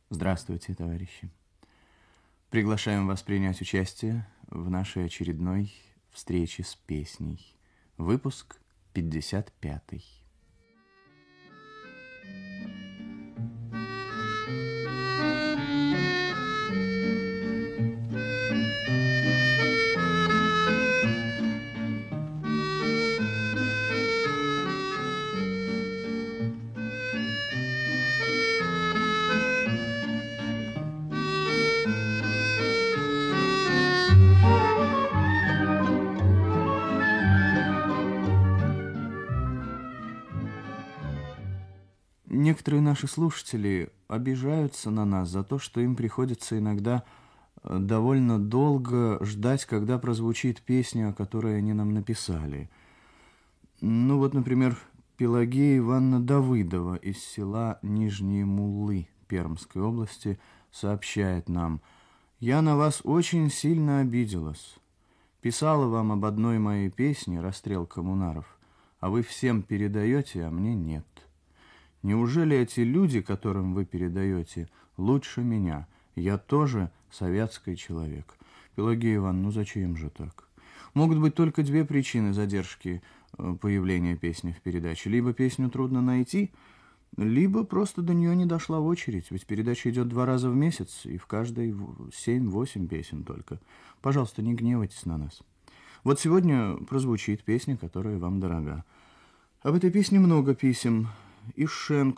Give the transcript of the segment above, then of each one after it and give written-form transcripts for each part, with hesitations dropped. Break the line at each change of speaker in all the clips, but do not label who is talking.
Здравствуйте, товарищи. Приглашаем вас принять участие в нашей очередной встрече с песней. Выпуск 55. Некоторые наши слушатели обижаются на нас за то, что им приходится иногда довольно долго ждать, когда прозвучит песня, которую они нам написали. Ну вот, например, Пелагея Ивановна Давыдова из села Нижние Муллы Пермской области сообщает нам: «Я на вас очень сильно обиделась. Писала вам об одной моей песне «Расстрел коммунаров», а вы всем передаете, а мне нет. Неужели эти люди, которым вы передаете, лучше меня? Я тоже советский человек». Пелагея Ивановна, ну зачем же так? Могут быть только две причины задержки появления песни в передаче. Либо песню трудно найти, либо просто до нее не дошла очередь. Ведь передача идет 2 раза в месяц, и в каждой 7-8 песен только. Пожалуйста, не гневайтесь на нас. Вот сегодня прозвучит песня, которая вам дорога. Об этой песне много писем. Из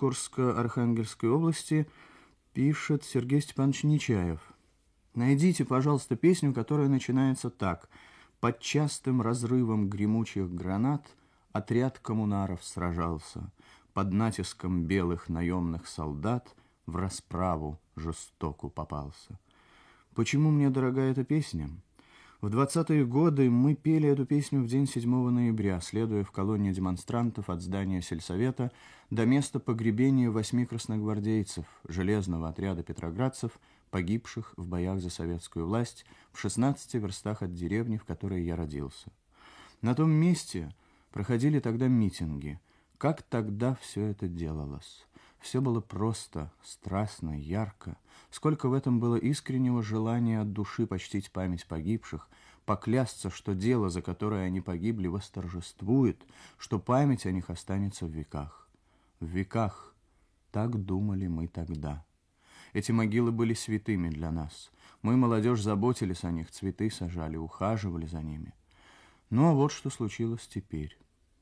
Шенкурска Архангельской области пишет Сергей Степанович Нечаев. Найдите, пожалуйста, песню, которая начинается так: «Под частым разрывом гремучих гранат отряд коммунаров сражался, под натиском белых наемных солдат в расправу жестоку попался». Почему мне дорога эта песня? В 20-е годы мы пели эту песню в день 7 ноября, следуя в колонне демонстрантов от здания сельсовета до места погребения 8 красногвардейцев железного отряда петроградцев, погибших в боях за советскую власть в 16 верстах от деревни, в которой я родился. На том месте проходили тогда митинги. Как тогда все это делалось? Все было просто, страстно, ярко. Сколько в этом было искреннего желания от души почтить память погибших, поклясться, что дело, за которое они погибли, восторжествует, что память о них останется в веках. В веках. Так думали мы тогда. Эти могилы были святыми для нас. Мы, молодежь, заботились о них, цветы сажали, ухаживали за ними. Ну а вот что случилось теперь.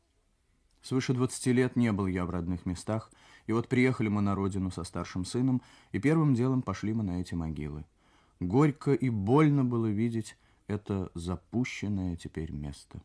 Свыше 20 лет не был я в родных местах, и вот приехали мы на родину со старшим сыном, и первым делом пошли мы на эти могилы. Горько и больно было видеть это запущенное теперь место.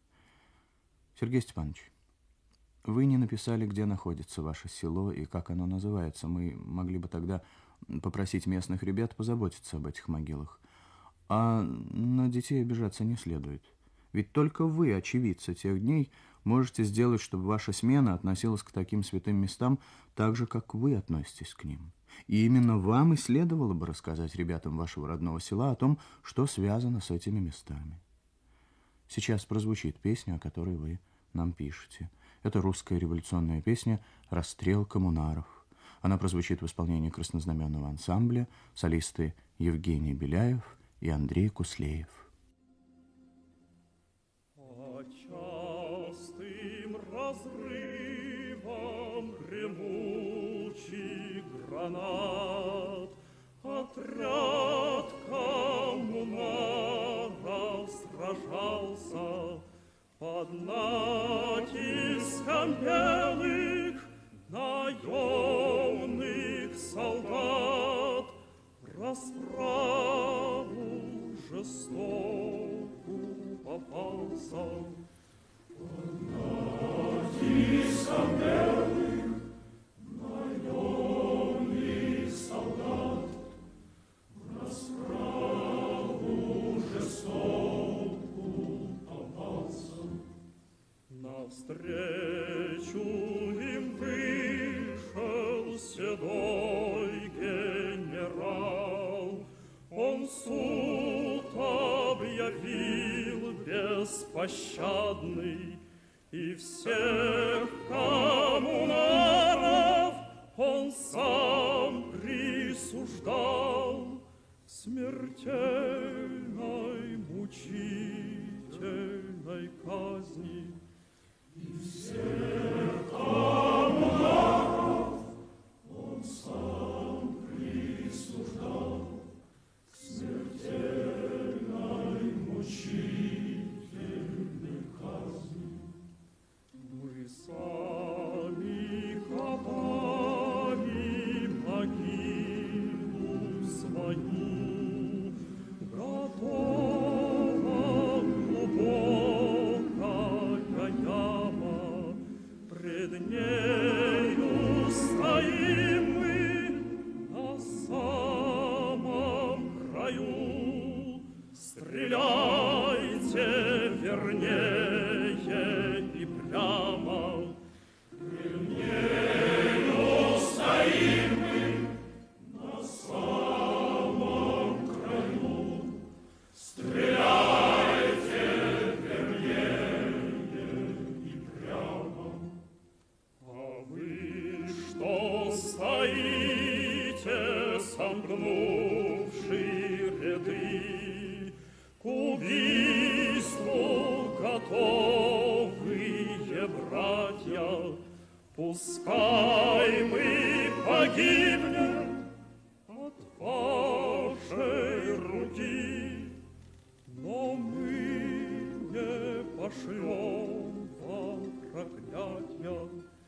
Сергей Степанович, вы не написали, где находится ваше село и как оно называется. Мы могли бы тогда попросить местных ребят позаботиться об этих могилах. А на детей обижаться не следует. Ведь только вы, очевидцы тех дней, можете сделать, чтобы ваша смена относилась к таким святым местам так же, как вы относитесь к ним. И именно вам и следовало бы рассказать ребятам вашего родного села о том, что связано с этими местами. Сейчас прозвучит песня, о которой вы нам пишете. Это русская революционная песня «Расстрел коммунаров». Она прозвучит в исполнении краснознаменного ансамбля, солисты Евгений Беляев и Андрей Куслеев.
Частым разрывом гремучих гранат отряд коммунаров сражался под натиском белых наемных солдат в расправу жестоку попался. Под натиском белых наемных солдат в расправу жестоку попался. Навстречу им вышел седой генерал. Он суд объявил беспощадный, и всех коммунаров он сам присудил. смертельной, мучительной казни. И всех коммунаров он сам присуждал к смертельной, мучительной казни. Мы сами копали могилу свою, готова глубокая яма, пред нею стоим мы на самом краю. Стреляйте вернее и прямо, пред нею стоим мы на самом краю. Стреляйте вернее и прямо. А вы что стоите, сомкнувши ряды, к убийству готовые братья? Пускай мы погибнем от вашей руки, но мы не пошлем вам проклятия.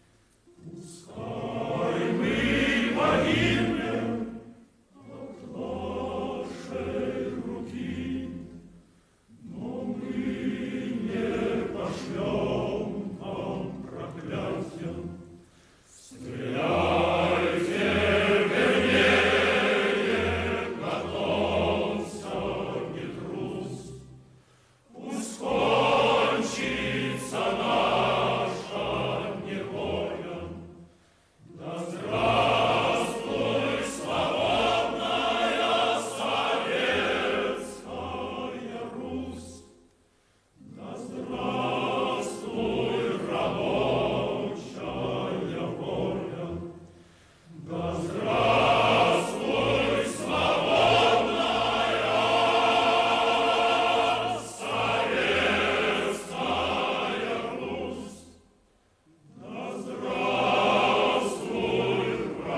Пускай мы погибнем от вашей руки, но мы не пошлем вам проклятия. Стреляйте вернее, готовься, не трус, пусть кончится наша неволя. Да здравствуй, свободная советская Русь! Да здравствуй, рабочая воля! Да здравствуй, свободная советская Русь! Да здравствуй,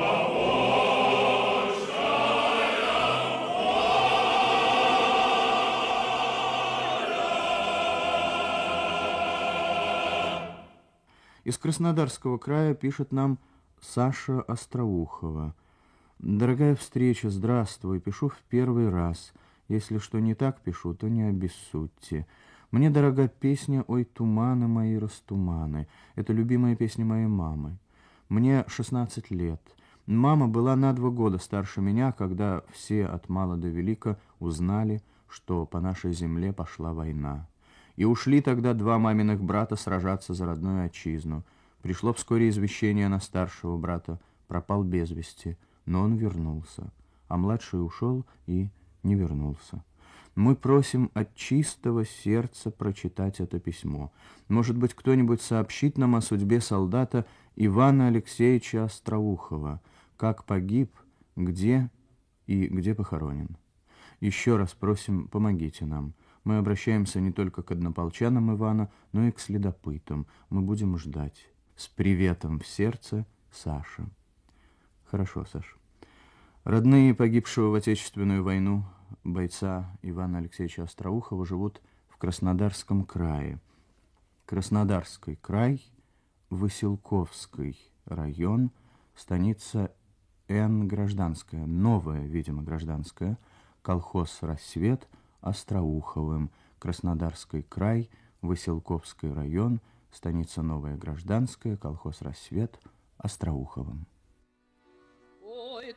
Из Краснодарского края пишет нам Саша Остроухова. «Дорогая встреча, здравствуй, пишу в первый раз. Если что не так пишу, то не обессудьте. Мне дорога песня «Ой, туманы мои растуманы». Это любимая песня моей мамы. Мне 16 лет. Мама была на 2 года старше меня, когда все от мала до велика узнали, что по нашей земле пошла война. И ушли тогда 2 маминых брата сражаться за родную отчизну. Пришло вскоре извещение на старшего брата, пропал без вести, но он вернулся, а младший ушел и не вернулся. Мы просим от чистого сердца прочитать это письмо. Может быть, кто-нибудь сообщит нам о судьбе солдата Ивана Алексеевича Остроухова, как погиб, где и где похоронен. Еще раз просим, помогите нам. Мы обращаемся не только к однополчанам Ивана, но и к следопытам. Мы будем ждать. С приветом в сердце, Саша». Хорошо, Саша. Родные погибшего в Отечественную войну бойца Ивана Алексеевича Остроухова живут в Краснодарском крае. Краснодарский край, Василковский район, станица Н. Гражданская, новая, видимо, Гражданская, колхоз «Рассвет», Остроуховым, Краснодарский край, Василковский район, станица Новая Гражданская, колхоз «Рассвет», Остроуховым.
Ой,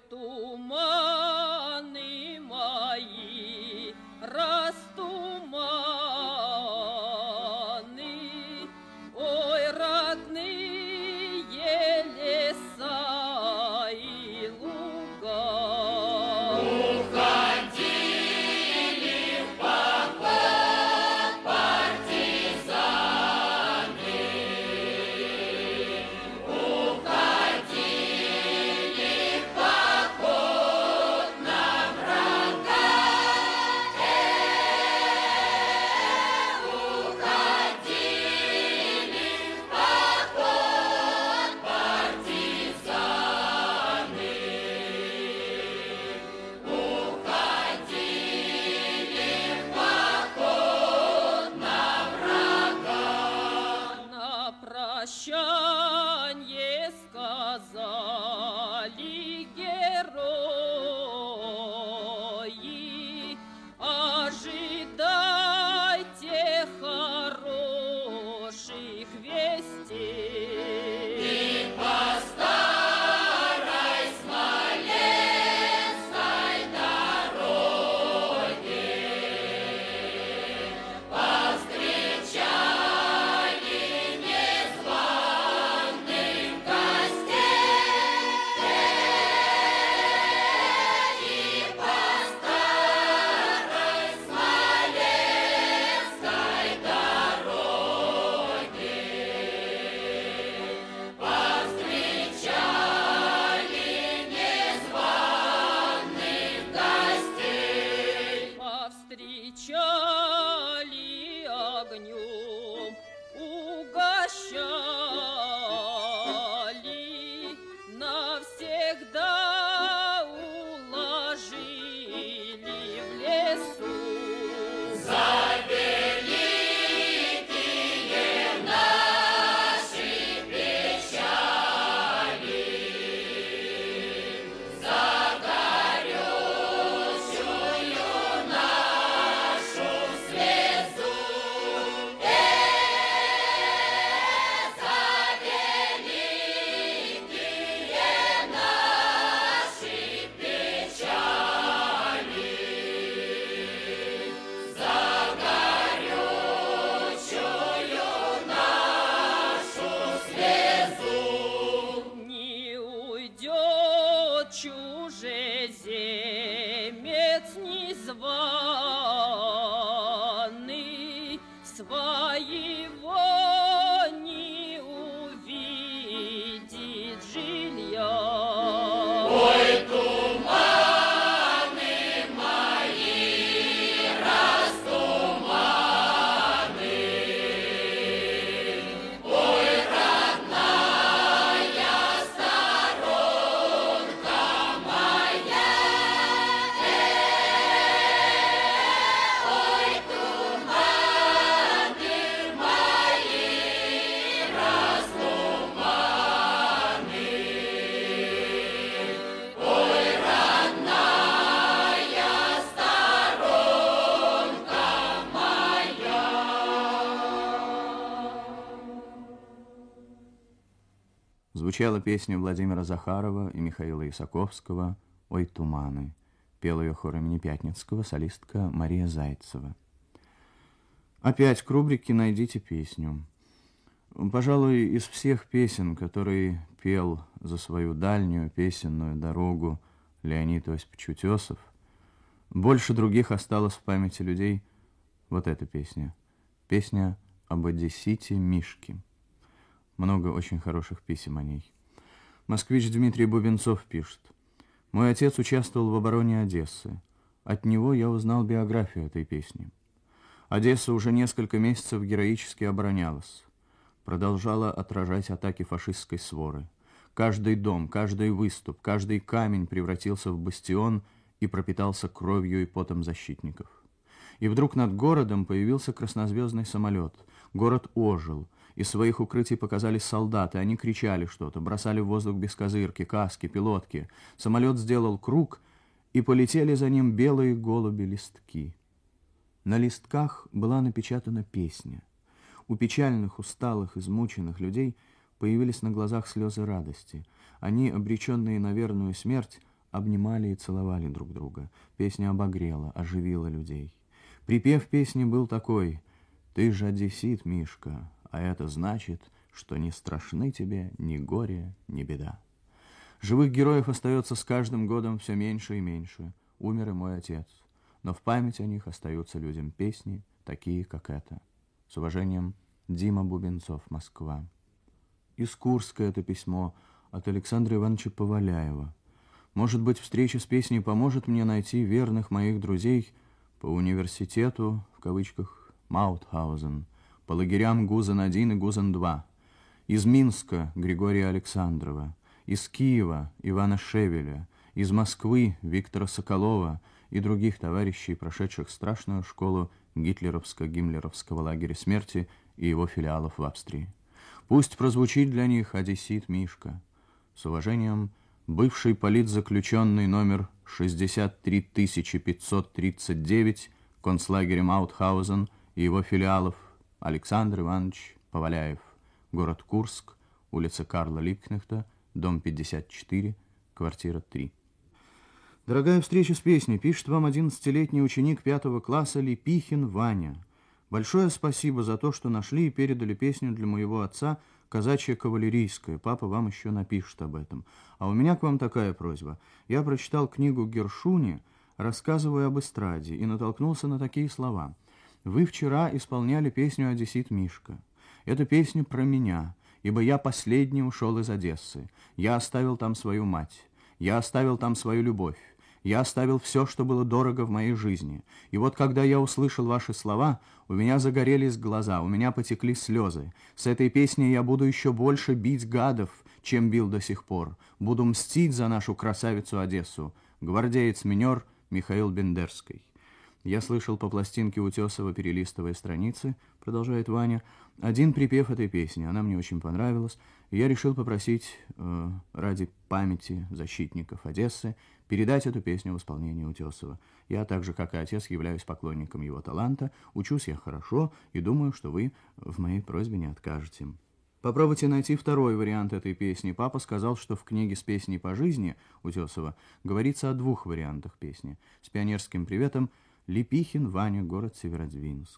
туманы мои, растуманы, ой, родные леса и луга. Уходили в поход партизаны, уходили в поход сказали герои, ожидайте хороших вестей.
И по старой Смоленской дороге повстречали незваных гостей. И по старой Смоленской дороге повстречали незваных гостей.
Повстречали огнем, угощали, навсегда уложили в лесу.
За великие наши печали, за горючую нашу слезу, за великие наши печали, за горючую нашу слезу.
Не уйдет чужеземец незваный, своего не увидит жилья.
Ой, туманы мои, растуманы, ой, родная сторонка моя, ой, туманы мои, растуманы, ой, родная сторонка моя.
Звучала песня Владимира Захарова и Михаила Исаковского «Ой, туманы». Пела ее хор имени Пятницкого солистка Мария Зайцева. Опять к рубрике «Найдите песню». Пожалуй, из всех песен, которые пел за свою дальнюю песенную дорогу Леонид Осипович Утесов, больше других осталось в памяти людей вот эта песня. Песня об одессите Мишке. Много очень хороших писем о ней. Москвич Дмитрий Бубенцов пишет: «Мой отец участвовал в обороне Одессы. От него я узнал биографию этой песни. Одесса уже несколько месяцев героически оборонялась. Продолжала отражать атаки фашистской своры. Каждый дом, каждый выступ, каждый камень превратился в бастион и пропитался кровью и потом защитников. И вдруг над городом появился краснозвездный самолет. Город ожил. Из своих укрытий показались солдаты. Они кричали что-то, бросали в воздух бескозырки, каски, пилотки. Самолет сделал круг, и полетели за ним белые голуби-листки. На листках была напечатана песня. У печальных, усталых, измученных людей появились на глазах слезы радости. Они, обреченные на верную смерть, обнимали и целовали друг друга. Песня обогрела, оживила людей. Припев песни был такой: «Ты же одессит, Мишка, а это значит, что не страшны тебе ни горе, ни беда». Живых героев остается с каждым годом все меньше и меньше. Умер и мой отец. Но в память о них остаются людям песни, такие, как эта. С уважением, Дима Бубенцов, Москва. Из Курска это письмо от Александра Ивановича Поваляева. Может быть, встреча с песней поможет мне найти верных моих друзей по университету, в кавычках, Маутхаузен, по лагерям Гузен-1 и Гузен-2, из Минска Григория Александрова, из Киева Ивана Шевеля, из Москвы Виктора Соколова и других товарищей, прошедших страшную школу гитлеровско-гиммлеровского лагеря смерти и его филиалов в Австрии. Пусть прозвучит для них «Одессит Мишка». С уважением, бывший политзаключенный номер 63539 концлагеря Маутхаузен и его филиалов Александр Иванович Поваляев, город Курск, улица Карла Липкнехта, дом 54, квартира 3. Дорогая встреча с песней, пишет вам 11-летний ученик 5 класса Липихин Ваня. Большое спасибо за то, что нашли и передали песню для моего отца «Казачья кавалерийская». Папа вам еще напишет об этом. А у меня к вам такая просьба. Я прочитал книгу Гершуни, рассказывая об эстраде, и натолкнулся на такие слова. Вы вчера исполняли песню «Одессит Мишка». Это песня про меня, ибо я последний ушел из Одессы. Я оставил там свою мать. Я оставил там свою любовь. Я оставил все, что было дорого в моей жизни. И вот когда я услышал ваши слова, у меня загорелись глаза, у меня потекли слезы. С этой песней я буду еще больше бить гадов, чем бил до сих пор. Буду мстить за нашу красавицу Одессу. Гвардеец-минер Михаил Бендерский. Я слышал по пластинке Утесова, перелистывая страницы, продолжает Ваня, один припев этой песни. Она мне очень понравилась, и я решил попросить ради памяти защитников Одессы передать эту песню в исполнении Утесова. Я, так же, как и отец, являюсь поклонником его таланта, учусь я хорошо и думаю, что вы в моей просьбе не откажете. Попробуйте найти второй вариант этой песни. Папа сказал, что в книге «С песней по жизни» Утесова говорится о 2 вариантах песни. С пионерским приветом, Липихин Ваня, город Северодвинск.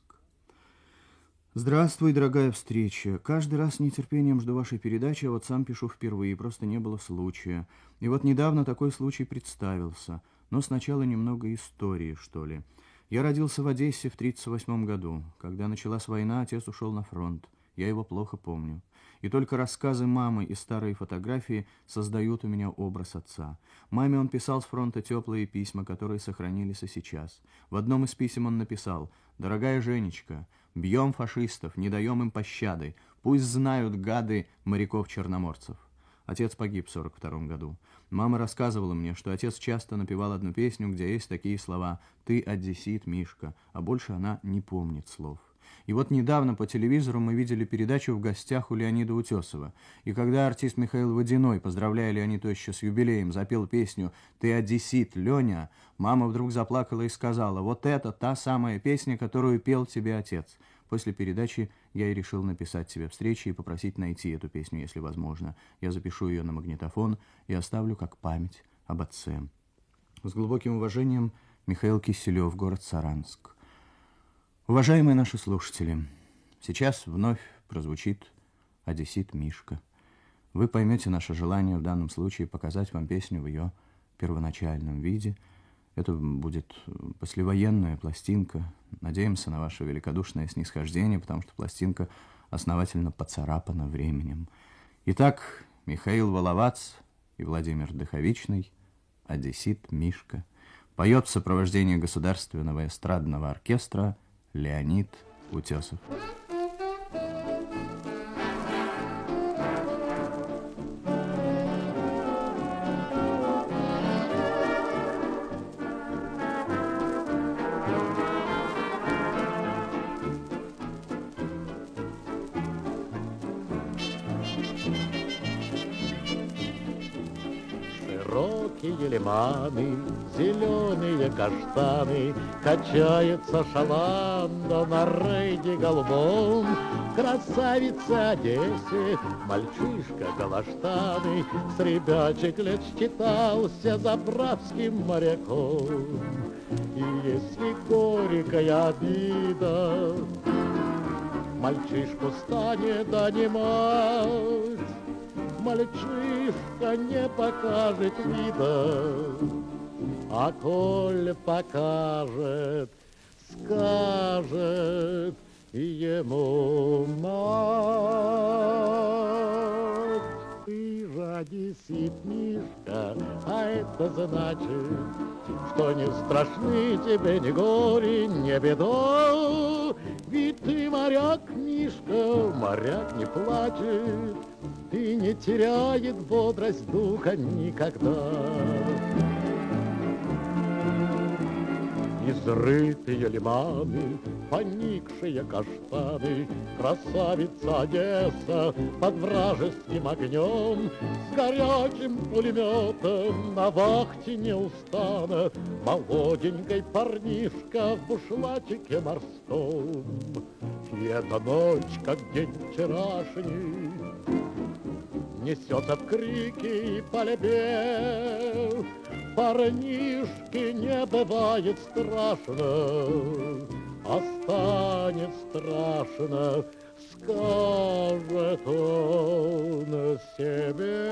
Здравствуй, дорогая встреча. Каждый раз с нетерпением жду вашей передачи, а вот сам пишу впервые, просто не было случая. И вот недавно такой случай представился. Но сначала немного истории, что ли. Я родился в Одессе в 1938 году. Когда началась война, отец ушел на фронт. Я его плохо помню. И только рассказы мамы и старые фотографии создают у меня образ отца. Маме он писал с фронта теплые письма, которые сохранились и сейчас. В одном из писем он написал: «Дорогая Женечка, бьем фашистов, не даем им пощады. Пусть знают, гады, моряков-черноморцев». Отец погиб в 1942 году. Мама рассказывала мне, что отец часто напевал одну песню, где есть такие слова «Ты одессит, Мишка», а больше она не помнит слов. И вот недавно по телевизору мы видели передачу «В гостях у Леонида Утесова». И когда артист Михаил Водяной, поздравляя Леонида еще с юбилеем, запел песню «Ты одессит, Леня», мама вдруг заплакала и сказала: «Вот это та самая песня, которую пел тебе отец». После передачи я и решил написать тебе встречи и попросить найти эту песню, если возможно. Я запишу ее на магнитофон и оставлю как память об отце. С глубоким уважением, Михаил Киселев, город Саранск. Уважаемые наши слушатели, сейчас вновь прозвучит «Одессит Мишка». Вы поймете наше желание в данном случае показать вам песню в ее первоначальном виде. Это будет послевоенная пластинка. Надеемся на ваше великодушное снисхождение, потому что пластинка основательно поцарапана временем. Итак, Михаил Воловац и Владимир Дыховичный, «Одессит Мишка». Поет в сопровождении Государственного эстрадного оркестра Леонид Утесов.
Широкие лиманы, зеленые каштаны, качается шаланда на рейде голубом. Красавица Одессе, мальчишка калаштаны, с ребячек лет считался заправским моряком. И если горькая обида мальчишку станет донимать, мальчишка не покажет вида, а коль покажет, скажет ему мать. Ты же одессит, Мишка, а это значит, что не страшны тебе ни горе, ни беда. Ведь ты моряк, Мишка, моряк не плачет и не теряет бодрость духа никогда. Изрытые лиманы, поникшие каштаны, красавица Одесса под вражеским огнем, с горячим пулеметом на вахте неустанно, молоденький парнишка в бушлатике морском. И эта ночь, как день вчерашний, несется в крики и пальбе. Парнишке не бывает страшно, а станет страшно, скажет он себе.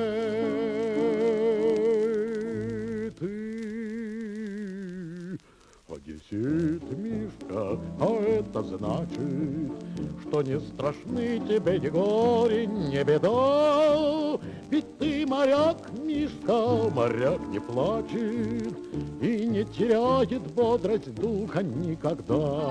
Ты одессит, Мишка, а это значит, что не страшны тебе ни горе, ни беда. Ведь ты моряк, Мишка, моряк не плачет и не теряет бодрость духа никогда.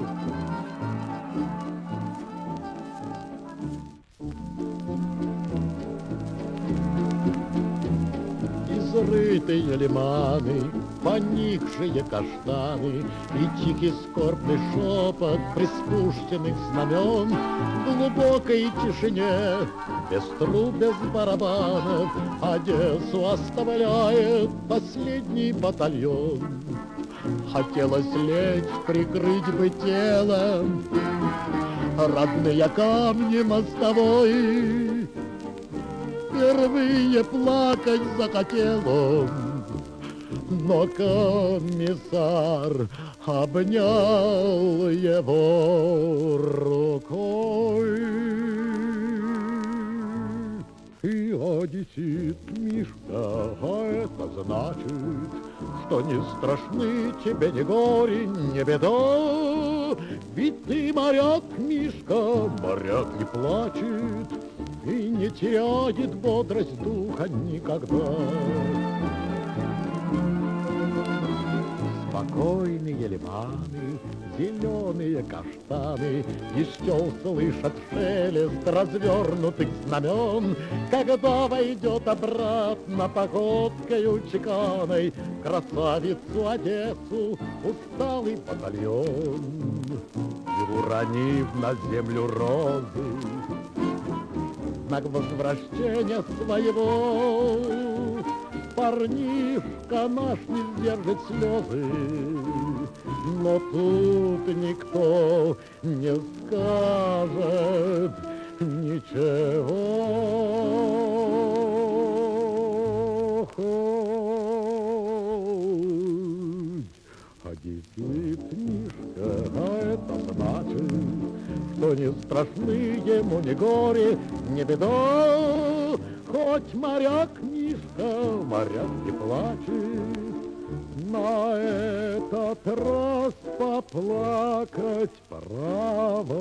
Изрытые лиманы, поникшие каштаны и тихий скорбный шепот приспущенных знамен в глубокой тишине, без труб, без барабанов, Одессу оставляет последний батальон. Хотелось лечь, прикрыть бы телом родные камни мостовой, впервые плакать захотел он, но комиссар обнял его рукой. И одессит, Мишка, а это значит, что не страшны тебе ни горе, ни беда. Ведь ты моряк, Мишка, моряк не плачет и не теряет бодрость духа никогда. Спокойные лиманы, зеленые каштаны, еще слышат шелест развернутых знамен, когда войдет обратно походкою чеканой красавицу Одессу усталый батальон. И уронив на землю розы, знак возвращения своего, парнишка наш не сдержит слезы, но тут никто не скажет ничего. Хоть одессит, Мишка, а это значит, что не страшны ему ни горе, ни беда. Хоть моряк, Мишка, моряк не плачет, на этот раз поплакать право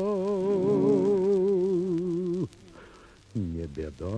не беда.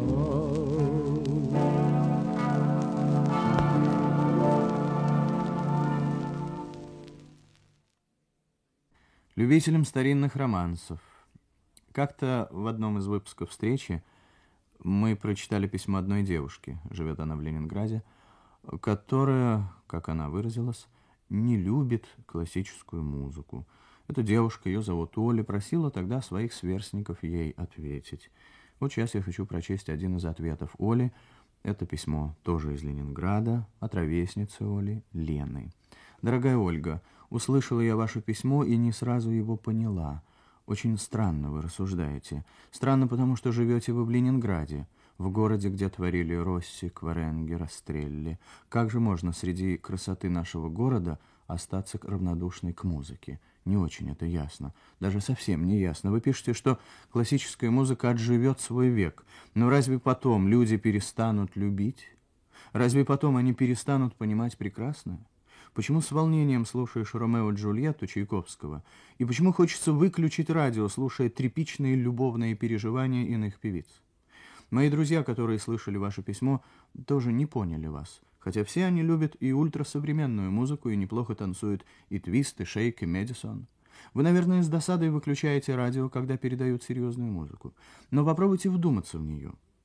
Любителям старинных романсов. Как-то в одном из выпусков встречи мы прочитали письмо одной девушки, живет она в Ленинграде, которая, как она выразилась, не любит классическую музыку. Эта девушка, ее зовут Оля, просила тогда своих сверстников ей ответить. Вот сейчас я хочу прочесть один из ответов Оли. Это письмо тоже из Ленинграда, от ровесницы Оли, Лены. «Дорогая Ольга, услышала я ваше письмо и не сразу его поняла. Очень странно вы рассуждаете. Странно, потому что живете вы в Ленинграде, в городе, где творили Росси, Кваренги, Растрелли. Как же можно среди красоты нашего города остаться равнодушной к музыке? Не очень это ясно. Даже совсем не ясно. Вы пишете, что классическая музыка отживет свой век. Но разве потом люди перестанут любить? Разве потом они перестанут понимать прекрасное? Почему с волнением слушаешь Ромео и Джульетту Чайковского? И почему хочется выключить радио, слушая тряпичные любовные переживания иных певиц? Мои друзья, которые слышали ваше письмо, тоже не поняли вас. Хотя все они любят и ультрасовременную музыку, и неплохо танцуют и твист, и шейк, и Мэдисон. Вы, наверное, с досадой выключаете радио, когда передают серьезную музыку. Но попробуйте вдуматься в нее.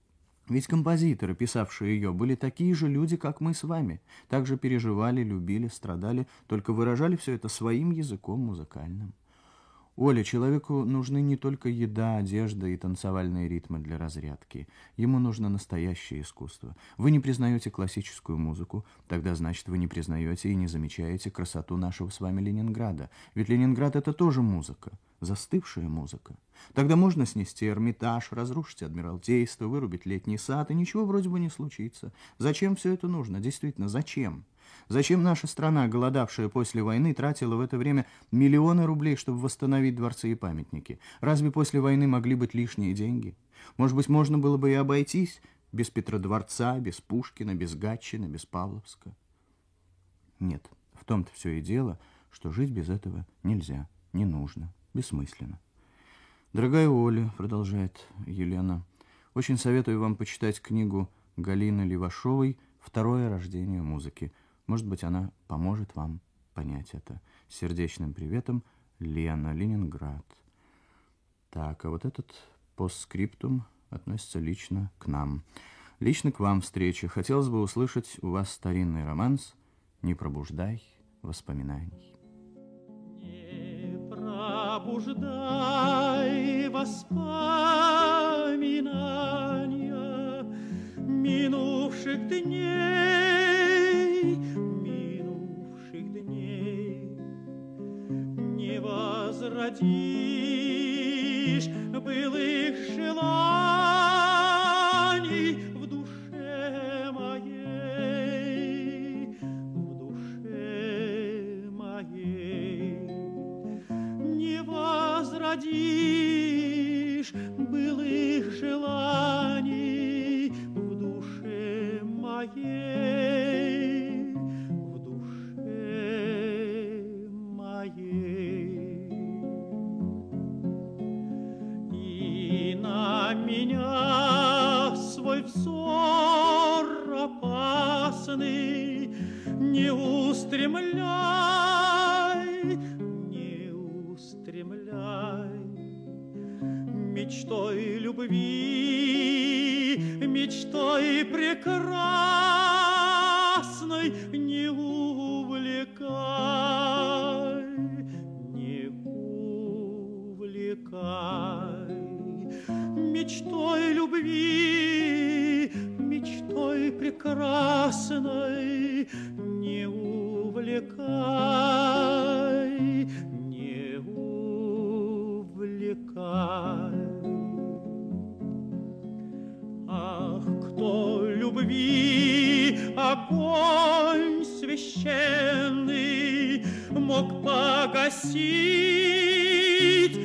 Ведь композиторы, писавшие ее, были такие же люди, как мы с вами. Также переживали, любили, страдали, только выражали все это своим языком музыкальным. Оля, человеку нужны не только еда, одежда и танцевальные ритмы для разрядки. Ему нужно настоящее искусство. Вы не признаете классическую музыку, тогда, значит, вы не признаете и не замечаете красоту нашего с вами Ленинграда. Ведь Ленинград — это тоже музыка, застывшая музыка. Тогда можно снести Эрмитаж, разрушить Адмиралтейство, вырубить Летний сад, и ничего вроде бы не случится. Зачем все это нужно? Действительно, зачем? Зачем наша страна, голодавшая после войны, тратила в это время миллионы рублей, чтобы восстановить дворцы и памятники? Разве после войны могли быть лишние деньги? Может быть, можно было бы и обойтись без Петродворца, без Пушкина, без Гатчины, без Павловска? Нет, в том-то все и дело, что жить без этого нельзя, не нужно, бессмысленно. «Дорогая Оля», — продолжает Елена, — «очень советую вам почитать книгу Галины Левашовой «Второе рождение музыки». Может быть, она поможет вам понять это. С сердечным приветом, Лена, Ленинград». Так, а вот этот постскриптум относится лично к нам. Лично к вам встреча. Хотелось бы услышать у вас старинный романс «Не пробуждай воспоминаний».
Не пробуждай воспоминания минувших дней, не возродишь былых желаний в душе моей, не возродишь былых желаний в душе моей, в душе моей. И на меня свой взор опасный не устремляй, не устремляй. Мечтой любви, мечтой прекрасной не увлекай, не увлекай. Мечтой любви, мечтой прекрасной не увлекай, не увлекай. Ах, кто любви огонь священный мог погасить,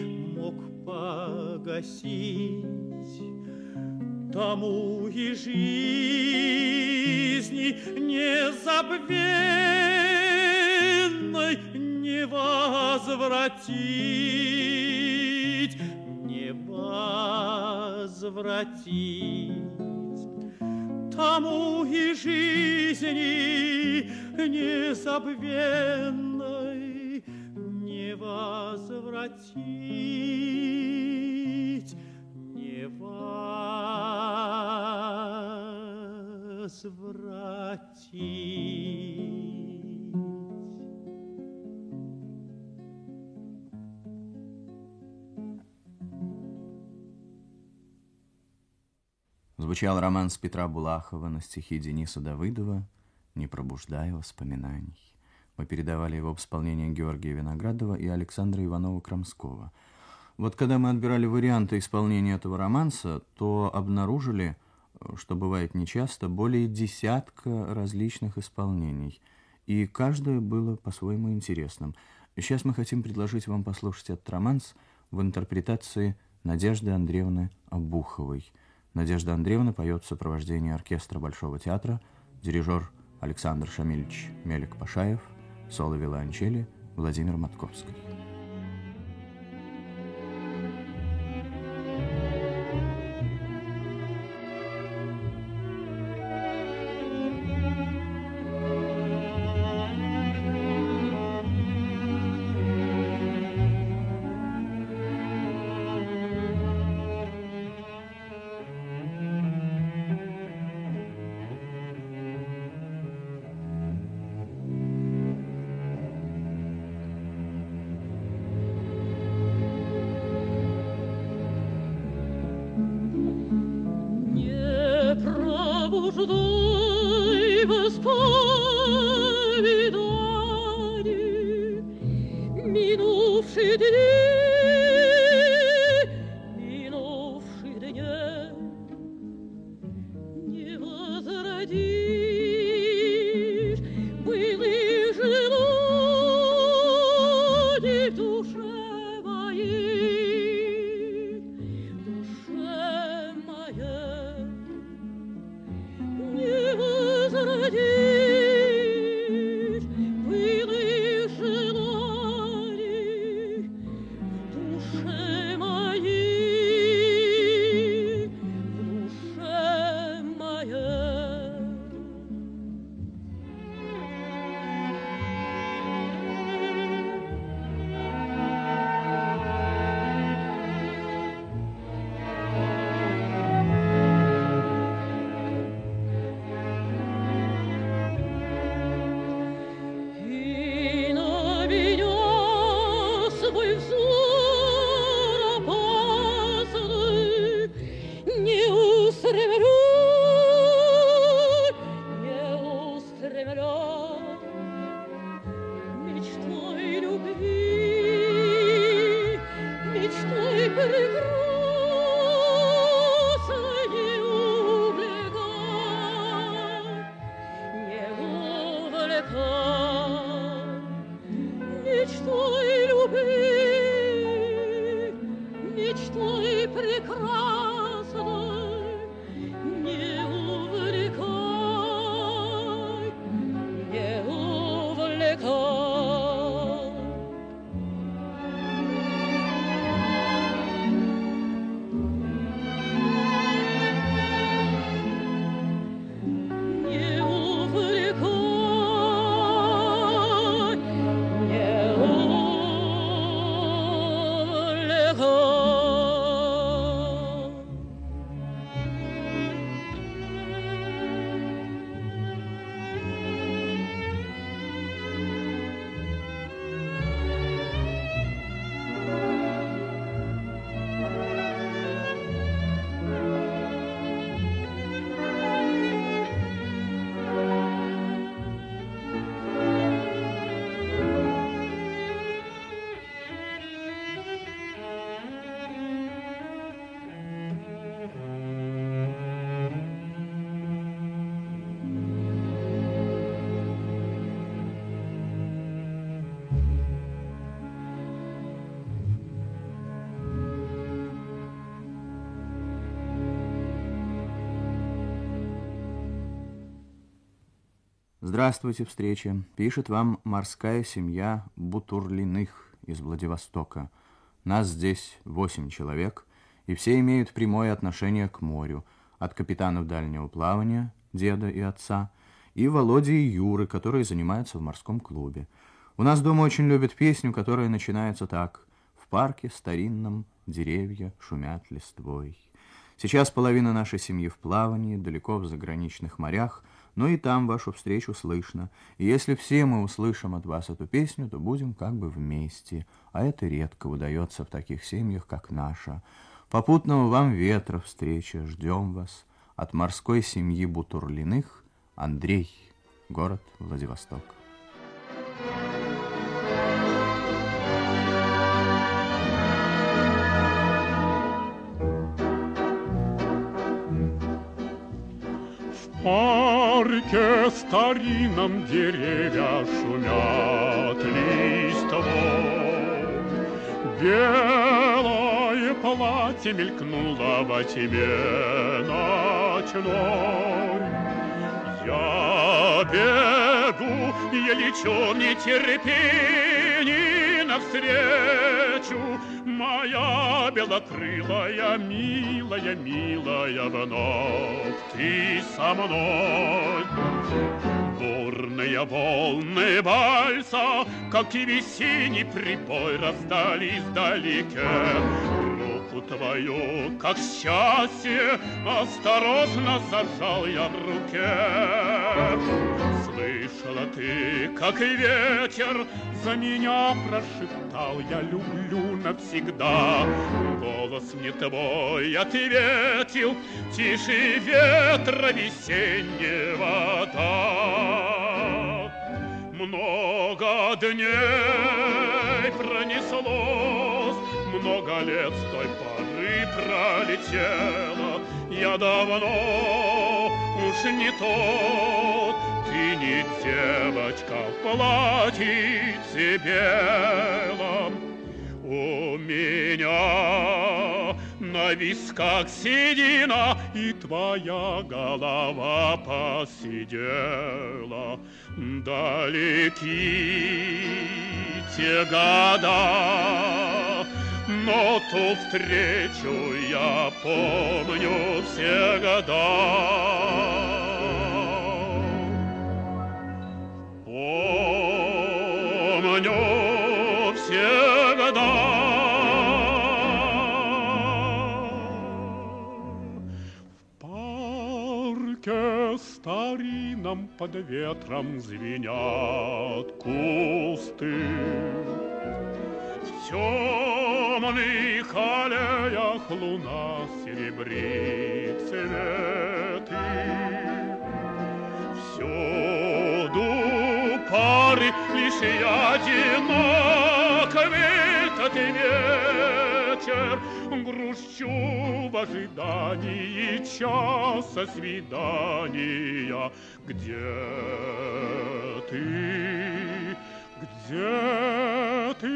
тому и жизни незабвенной не возвратить, не возвратить. Тому и жизни незабвенной не возвратить, не возвратить.
Звучал романс Петра Булахова на стихи Дениса Давыдова «Не пробуждай воспоминаний». Мы передавали его в исполнение Георгия Виноградова и Александра Иванова-Крамского. Вот когда мы отбирали варианты исполнения этого романса, то обнаружили, что бывает нечасто, более десятка различных исполнений, и каждое было по-своему интересным. Сейчас мы хотим предложить вам послушать этот романс в интерпретации Надежды Андреевны Обуховой. Надежда Андреевна поет в сопровождении оркестра Большого театра, дирижер Александр Шамильевич Мелик-Пашаев, соло виолончели Владимир Матковский.
нуждой в исповедании минувшие дни, не возродишь былых желаний в душе моей, не возродишь былых желаний в душе моей, мечтой прекрасной не увлекай, не увлекай. Не увлекай, не увлекай.
Здравствуйте, встреча. Пишет вам морская семья Бутурлиных из Владивостока. Нас здесь 8 человек, и все имеют прямое отношение к морю. От капитанов дальнего плавания, деда и отца, и Володи и Юры, которые занимаются в морском клубе. У нас дома очень любят песню, которая начинается так: «В парке старинном деревья шумят листвой». Сейчас половина нашей семьи в плавании, далеко в заграничных морях, но и там вашу встречу слышно. И если все мы услышим от вас эту песню, то будем как бы вместе. А это редко удается в таких семьях, как наша. Попутного вам ветра встреча, ждем вас. От морской семьи Бутурлиных, Андрей, город Владивосток.
В парке старинном деревья шумят листвой. Белое платье мелькнуло во тьме ночной. Я бегу, я лечу в нетерпении навстречу. Моя белокрылая, милая, милая, вновь ты со мной. Бурные волны вальса, как и весенний прибой, раздались вдалеке. Руку твою, как счастье, осторожно зажал я в руке. Слышала ты, как и ветер за меня прошептал: я люблю навсегда. Голос мне твой ответил тише ветра весеннего так. Много дней пронеслось, много лет с той поры пролетело. Я давно уж не тот, ты не девочка в платьице белом. У меня на висках седина, и твоя голова посидела. Далеки те года, но ту встречу я помню всегда. Помню всегда. В парке старинном под ветром звенят кусты. В темных аллеях луна серебрит цветы. Всюду пары, лишь я одинок в этот вечер. Грущу в ожидании часа свидания. Где ты? Где ты?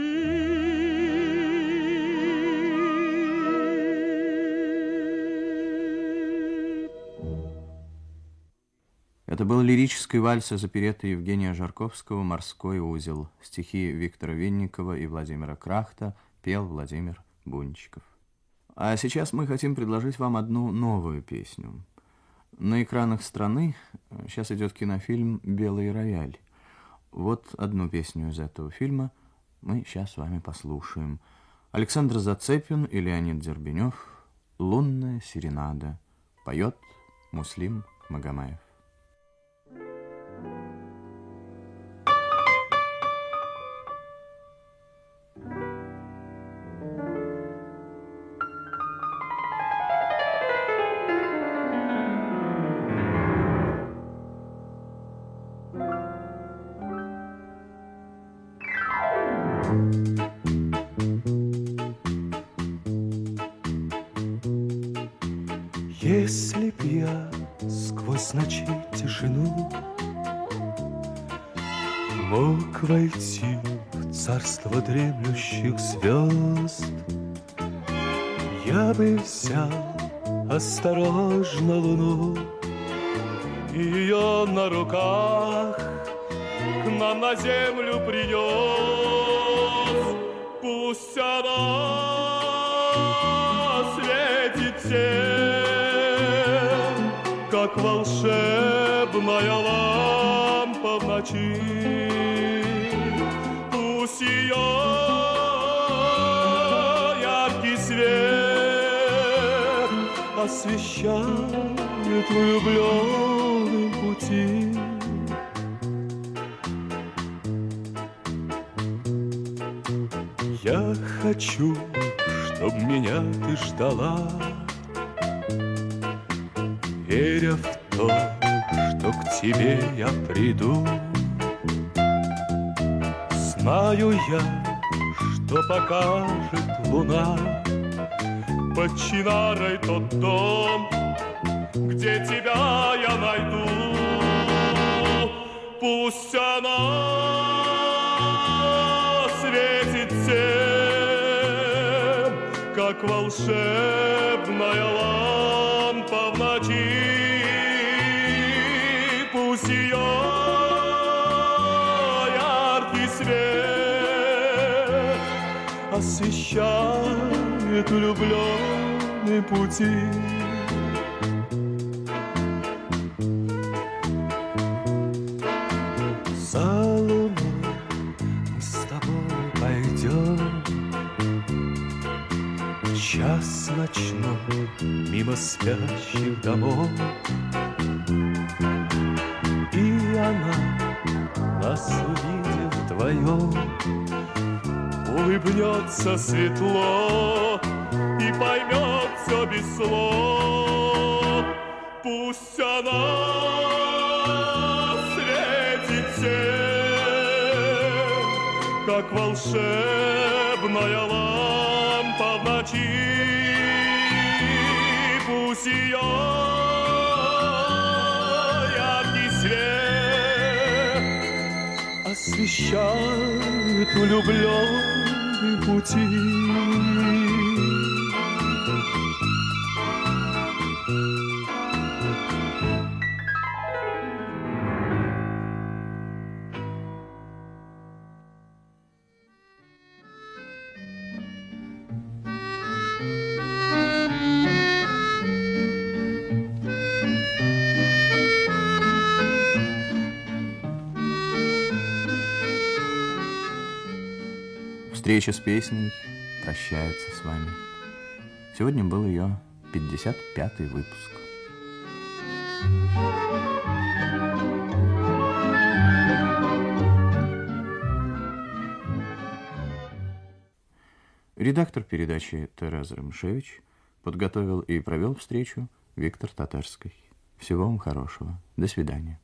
Это был лирический вальс из оперетты Евгения Жарковского «Морской узел». Стихи Виктора Винникова и Владимира Крахта пел Владимир Бунчиков. А сейчас мы хотим предложить вам одну новую песню. На экранах страны сейчас идет кинофильм «Белый рояль». Вот одну песню из этого фильма мы сейчас с вами послушаем. Александр Зацепин и Леонид Дербенев «Лунная серенада». Поет Муслим Магомаев.
Если б я сквозь ночи тишину мог войти в царство дремлющих звезд, я бы взял осторожно луну и ее на руках к нам на землю принес. Пусть она светит всем, как волшебная лампа в ночи. Пусть ее яркий свет освещает влюбленным пути. Я хочу, чтоб меня ты ждала, веря в то, что к тебе я приду. Знаю я, что покажет луна под Чинарой тот дом, где тебя я найду. Пусть она светит всем, как волшебная лампа в ночи. Пусть ее яркий свет освещает влюбленные пути. За луной мы с тобой пойдем час ночной мимо спящих домов, и она ее улыбнется светло и поймет все без слов. Пусть она светит всем, как волшебная лампа в ночи. Пусть ее яркий свет освещает влюбленные пути.
Встреча с песней прощается с вами. Сегодня был ее 55-й выпуск. Редактор передачи Тереза Ремшевич, подготовил и провел встречу Виктор Татарский. Всего вам хорошего. До свидания.